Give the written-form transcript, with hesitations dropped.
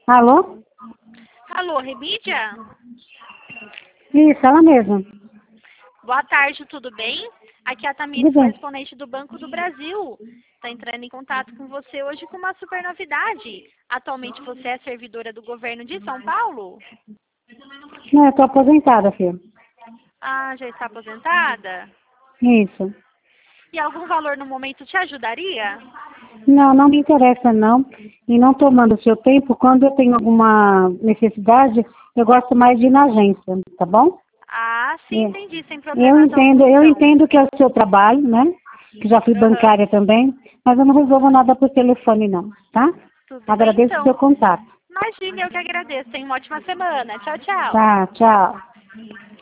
Alô? Alô, Remídia? Isso, ela mesma. Boa tarde, tudo bem? Aqui é a Tudo Tamires, bem. correspondente do Banco do Brasil. Está entrando em contato com você hoje com uma super novidade. Atualmente você é servidora do governo de São Paulo? Não, eu tô aposentada, filha. Ah, já está aposentada? Isso. E algum valor no momento te ajudaria? Não, não me interessa, não. E não tomando o seu tempo, quando eu tenho alguma necessidade, eu gosto mais de ir na agência, tá bom? Ah, sim, É. entendi, sem Eu problemas entendo, algum, eu então. entendo que é o seu trabalho, né? Que já fui Aham, bancária também, mas eu não resolvo nada por telefone, não, tá? tudo bem, Agradeço o seu então. contato. Imagine, eu que agradeço. Tenha uma ótima semana. Tchau, tchau. Tá, tchau.